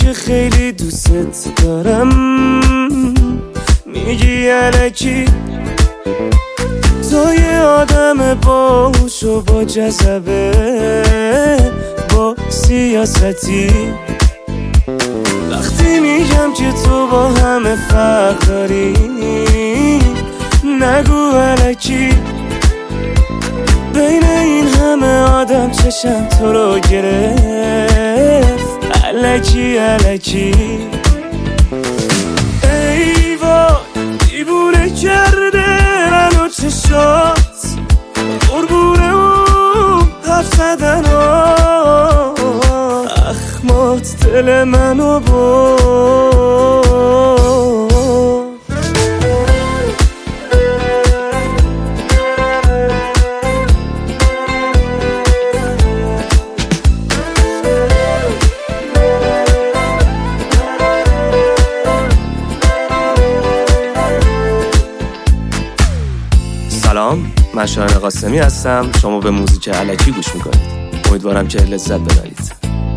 که خیلی دوست دارم میگی الکی. تو یه آدم باهوش و با جذبه، با سیاستی. وقتی میگم که تو با همه فرق داری نگو الکی. بین این همه آدم چشم تو رو گرفت الکی الکی. ای وای دیوونه کرده منو چشات، قربونه اون حرف زدن ها، اخمات دل منو برد. سلام، من شاهین قاسمی هستم. شما به موزیک الکی گوش میکنید. امیدوارم که لذت ببرید.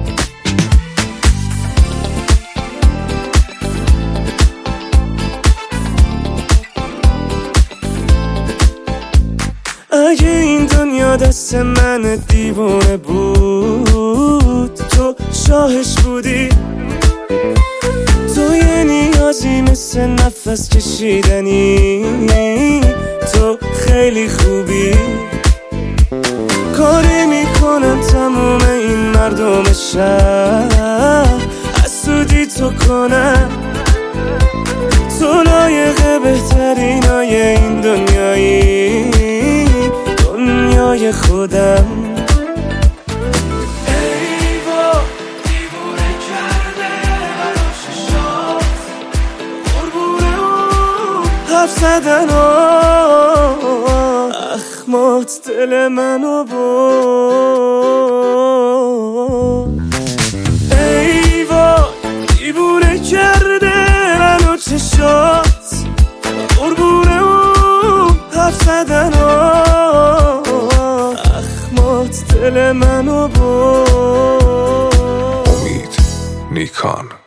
اگه این دنیا دست من دیوونه بود تو شاهش بودی. تو یه نیازی مثل نفس کشیدنی، تو خیلی خوبی. کاری میکنم تموم این مردم شهر حسودی تو کنم. تو لایق بهترینای این دنیایی، دنیای خودم. حرف زدن اخمات دل منو برد. ای وای دیوونه کرده منو چشات، قربونه اون حرف زدن اخمات دل منو برد. امید نیکان.